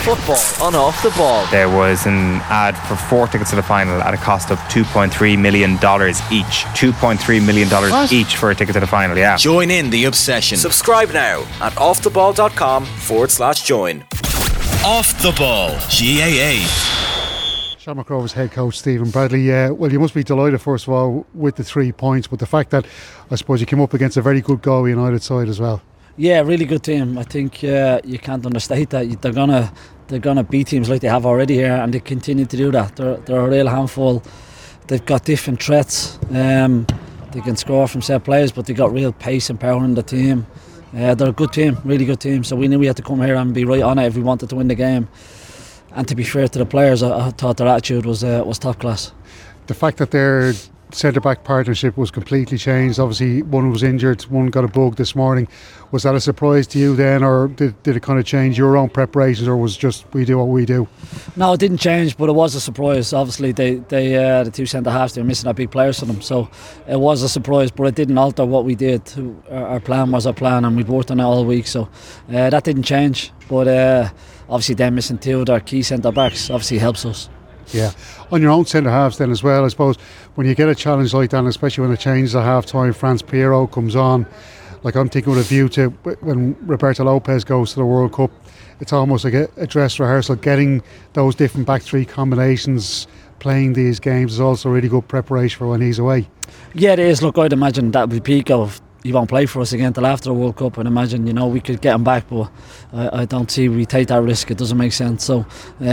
Football on Off the Ball. There was an ad for 4 tickets to the final at a cost of $2.3 million each. $2.3 million each for a ticket to the final, yeah. Join in the obsession. Subscribe now at offtheball.com/join. Off the Ball, GAA. Shamrock Rovers head coach Stephen Bradley. Well, you must be delighted first of all with the 3 points, but the fact that I suppose you came up against a very good Galway United side as well. Yeah, really good team. I think you can't understate that. They're gonna beat teams like they have already here, and they continue to do that. They're a real handful. They've got different threats. They can score from set players, but they got real pace and power in the team. They're a good team, really good team. So we knew we had to come here and be right on it if we wanted to win the game. And to be fair to the players, I thought their attitude was top class. The fact that their centre-back partnership was completely changed. Obviously, one was injured, one got a bug this morning. Was that a surprise to you then, or did it kind of change your own preparations, or was it just we do what we do? No, it didn't change, but it was a surprise. Obviously, the two centre-halves, they were missing our big players for them, so it was a surprise, but it didn't alter what we did. Our plan was our plan, and we'd worked on it all week, so that didn't change. But obviously, them missing two of their key centre-backs obviously helps us. Yeah. On your own centre-halves then as well, I suppose, when you get a challenge like that, especially when it changes at half-time, France Piero comes on, like I'm thinking with a view to when Roberto Lopez goes to the World Cup, it's almost like a dress rehearsal. Getting those different back three combinations, playing these games is also really good preparation for when he's away. Yeah, it is. Look, I'd imagine that would be Pico. He won't play for us again till after the World Cup, and imagine, we could get him back, but I don't see we take that risk. It doesn't make sense. So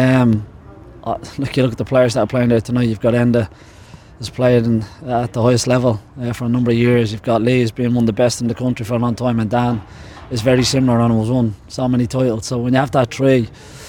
look, you look at the players that are playing there tonight. You've got Enda, has played at the highest level for a number of years. You've got Lee, has been one of the best in the country for a long time, and Dan is very similar and has won so many titles. So when you have that three,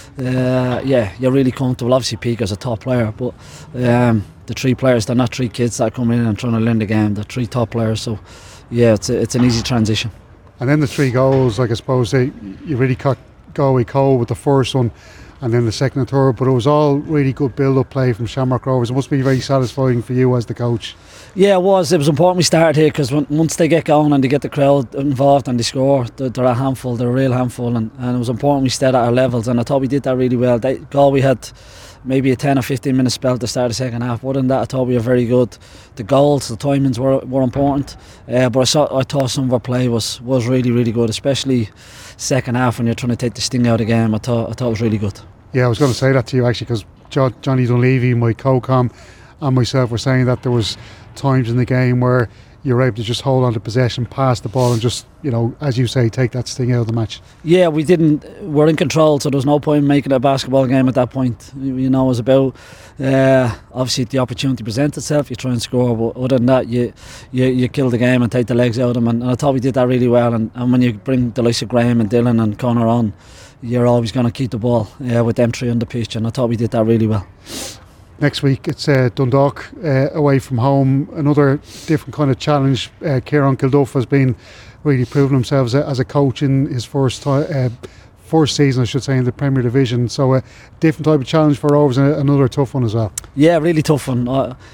you're really comfortable. Obviously Pico's a top player, but the three players, they're not three kids that are coming in and trying to learn the game. They're three top players, so yeah, it's an easy transition. And then the 3 goals, like I suppose you really caught Galway cold with the first one, and then the second and third, but it was all really good build-up play from Shamrock Rovers. It must be very satisfying for you as the coach. Yeah, it was important we started here, because once they get going and they get the crowd involved and they score, they're a handful, they're a real handful, and it was important we stayed at our levels, and I thought we did that really well. Galway had maybe a 10 or 15 minute spell to start the second half. Other than that, I thought we were very good. The goals, the timings were important, but I thought some of our play was really, really good, especially second half when you're trying to take the sting out of the game. I thought it was really good. Yeah, I was going to say that to you actually, because Johnny Dunleavy, my co-com, and myself were saying that there was times in the game where you were able to just hold on to possession, pass the ball, and just, as you say, take that sting out of the match. Yeah, we didn't. We're in control, so there's no point making a basketball game at that point. It was about obviously the opportunity presents itself, you try and score, but other than that, you kill the game and take the legs out of them. And I thought we did that really well. And when you bring the likes of Graham and Dylan and Connor on, you're always going to keep the ball with them three on the pitch, and I thought we did that really well. Next week it's Dundalk away from home, another different kind of challenge. Kieran Kilduff has been really proving himself as a coach in his first season, I should say, in the Premier Division, so a different type of challenge for Rovers, and another tough one as well. Yeah, really tough one.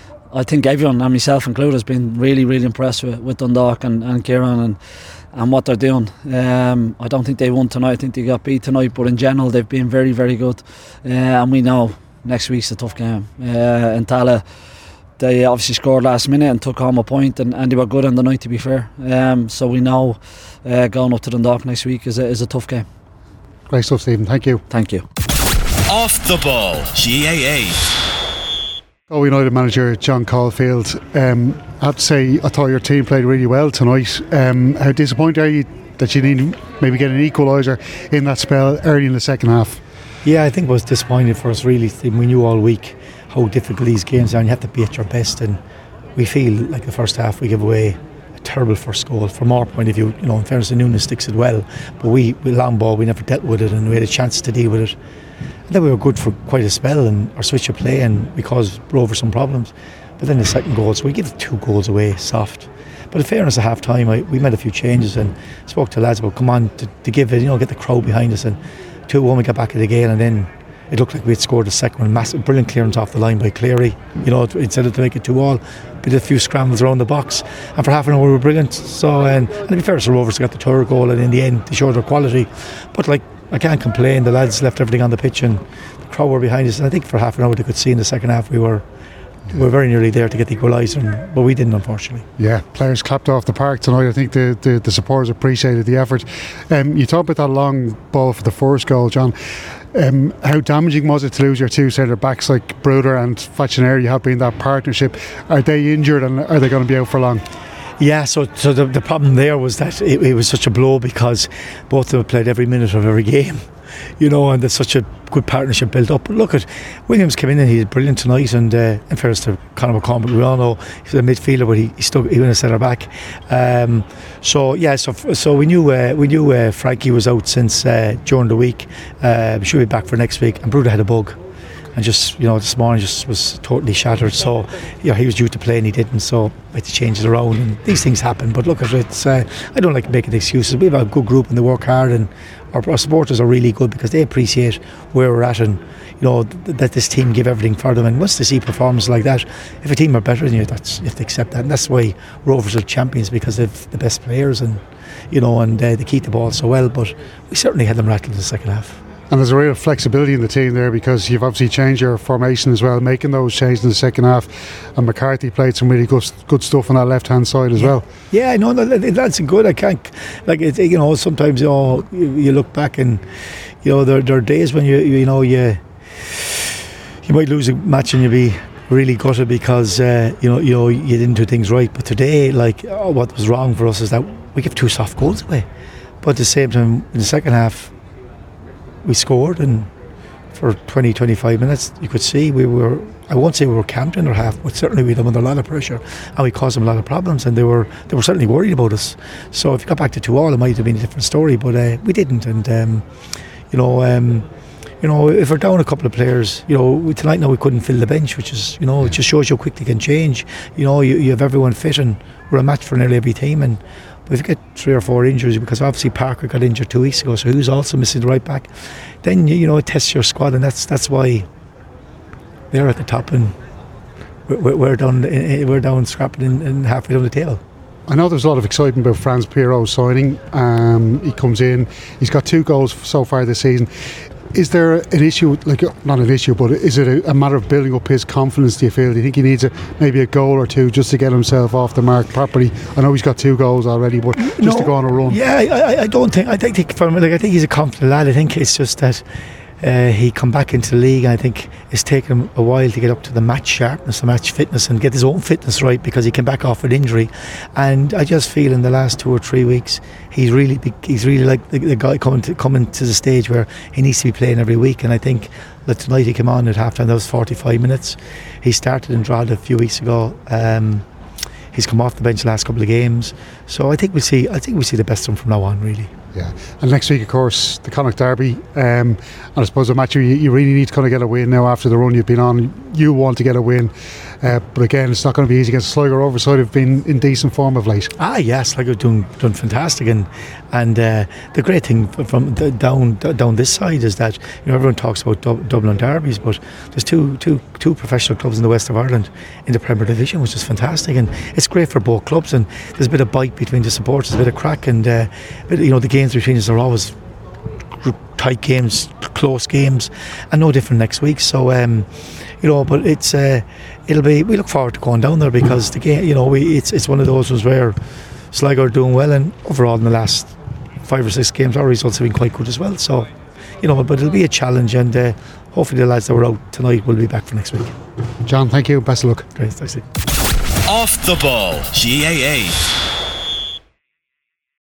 I think everyone, and myself included, has been really, really impressed with Dundalk and Kieran and what they're doing. I don't think they won tonight, I think they got beat tonight, but in general they've been very, very good, and we know next week's a tough game. In Tala, they obviously scored last minute and took home a point, and they were good on the night, to be fair. So we know going up to Dundalk next week is a tough game. Great stuff, Stephen. Thank you. Thank you. Off the Ball, GAA. Galway United manager John Caulfield, I have to say I thought your team played really well tonight. How disappointed are you that you didn't maybe get an equaliser in that spell early in the second half? Yeah, I think it was disappointing for us really. We knew all week how difficult these games are, and you have to be at your best, and we feel like the first half we give away a terrible first goal from our point of view. In fairness to Nunes sticks it well, but we long ball, we never dealt with it, and we had a chance to deal with it. And then we were good for quite a spell, and our switch of play, and we caused Rovers some problems. But then the second goal, so we give 2 goals away soft. But in fairness, at half time we made a few changes and spoke to lads about come on to give it, get the crowd behind us, and 2-1 we got back at the game, and then it looked like we had scored the second one. Massive, brilliant clearance off the line by Cleary, instead of to make it 2-2. We did a few scrambles around the box, and for half an hour we were brilliant. So, and to be fair to Rovers, they got the third goal, and in the end they showed their quality. But I can't complain. The lads left everything on the pitch and the crowd were behind us. And I think for half an hour they could see in the second half we were very nearly there to get the equaliser, but we didn't, unfortunately. Yeah, players clapped off the park tonight. I think the supporters appreciated the effort. You talked about that long ball for the first goal, John. How damaging was it to lose your two centre backs like Bruder and Facineri? You have been that partnership. Are they injured and are they going to be out for long? Yeah, so the problem there was that it was such a blow because both of them played every minute of every game, you know, and there's such a good partnership built up. But look at Williams came in and he did brilliant tonight, and in fairness to Conor McCormick, we all know he's a midfielder, but he went a centre back. So we knew Frankie was out since during the week. Should be back for next week, and Bruder had a bug. And just, this morning just was totally shattered. So, he was due to play and he didn't. So, we had to change it around. And these things happen. But look, I don't like making excuses. We have a good group and they work hard. And our supporters are really good because they appreciate where we're at and, that this team give everything for them. And once they see performances like that, if a team are better than you, you have to accept that. And that's why Rovers are champions, because they've the best players and, and they keep the ball so well. But we certainly had them rattled in the second half. And there's a real flexibility in the team there because you've obviously changed your formation as well, making those changes in the second half. And McCarthy played some really good stuff on that left-hand side as well. Yeah, no, that's good. I can't, sometimes, you look back and, there are days when you might lose a match and you'll be really gutted because, you didn't do things right. But today, what was wrong for us is that we give 2 soft goals away. But at the same time, in the second half, we scored, and for 20-25 minutes you could see I won't say we were camped in our half, but certainly we had them under a lot of pressure and we caused them a lot of problems, and they were certainly worried about us. So if you got back to 2-2, it might have been a different story, but we didn't. And if we're down a couple of players, tonight now we couldn't fill the bench, which is, it just shows you how quickly it can change. You have everyone fit, and we're a match for nearly every team. And if you get 3 or 4 injuries, because obviously Parker got injured 2 weeks ago, so who's also missing the right back, then it tests your squad, and that's why they're at the top and we're down scrapping in halfway down the table. I know there's a lot of excitement about Franz Piero signing. He comes in, he's got 2 goals so far this season. Is there an issue, not an issue, but is it a matter of building up his confidence, do you feel? Do you think he needs maybe a goal or 2 just to get himself off the mark properly? I know he's got 2 goals already, but just to go on a run. Yeah, I think he's a confident lad. I think it's just that he come back into the league, and I think it's taken him a while to get up to the match sharpness, the match fitness, and get his own fitness right, because he came back off with injury. And I just feel in the last 2 or 3 weeks he's really like the guy coming to the stage where he needs to be playing every week. And I think that tonight he came on at half time. That was 45 minutes. He started in Drogheda a few weeks ago. He's come off the bench the last couple of games, so I think we see the best of him from now on, really. Yeah, and next week, of course, the Connacht Derby, and I suppose a match you really need to kind of get a win now after the run you've been on. You want to get a win, but again, it's not going to be easy against Sligo. Overside have been in decent form of late. Yes, Sligo done fantastic, and the great thing from down this side is that everyone talks about Dublin derbies, but there's two professional clubs in the west of Ireland in the Premier Division, which is fantastic, and it's great for both clubs. And there's a bit of bite between the supporters, a bit of crack, and the games between us are always tight games, close games, and no different next week. So but it's we look forward to going down there, because the game, it's one of those ones where Sligo are doing well, and overall in the last 5 or 6 games our results have been quite good as well. So but it'll be a challenge, and hopefully the lads that were out tonight will be back for next week. John, thank you, best of luck. Great, thanks. Off the Ball, GAA.